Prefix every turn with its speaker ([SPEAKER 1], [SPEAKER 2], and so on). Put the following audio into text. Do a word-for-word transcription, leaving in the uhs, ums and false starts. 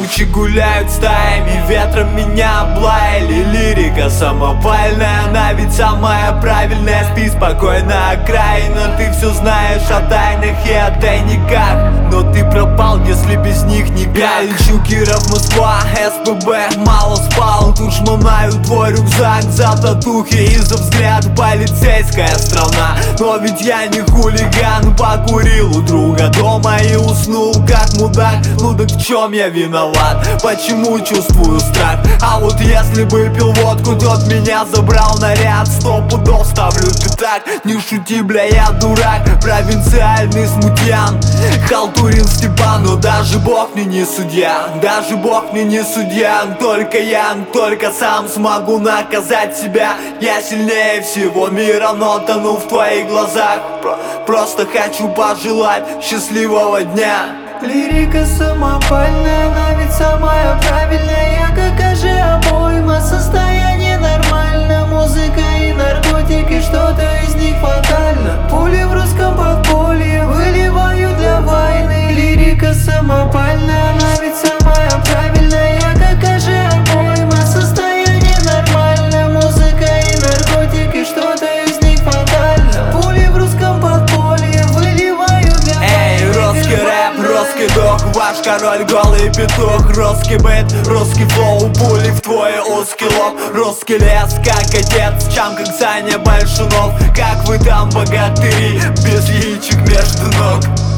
[SPEAKER 1] Тучи гуляют стаями, ветром меня облаяли. Лирика самопальная, она ведь самая правильная. Спи спокойно, окраина, ты все знаешь о тайнах и о тайниках. Но ты пропал, если без них никак. Я лечу Киров, Москва, СПБ, мало спал. Тут шмонаю твой рюкзак за татухи и за взгляд. Полицейская страна, но ведь я не хулиган. Покурил у друга дома и уснул как мудак. Ну так в чем я виноват? Почему чувствую страх? А вот если бы пил водку, тот меня забрал наряд. Сто пудов ставлю пятак. Не шути, бля, я дурак. Провинциальный смутьян, халтурин Степан. Но даже Бог мне не судья, даже Бог мне не судья. Только я, только сам смогу наказать себя. Я сильнее всего мира, но тону в твоих глазах. Просто хочу пожелать счастливого дня.
[SPEAKER 2] Лирика самопальная, она ведь самая правильная. Я как же обойма, состояние нормально. Музыка и наркотики, что-то из них фатально. Пули в русском подполье выливаю для войны. Лирика самопальная, она ведь самая правильная. Я как же обойма, состояние нормально. Музыка и наркотики, что-то из них фатально. Пули в русском подполье выливаю для войны.
[SPEAKER 1] Эй, русский рэп, русский дух, ваш король голый петух. Русский бит, русский флоу, пули в твой узкий лоб. Русский лес, как отец, чам как Саня Большунов. Как вы там, богатыри, без яичек между ног.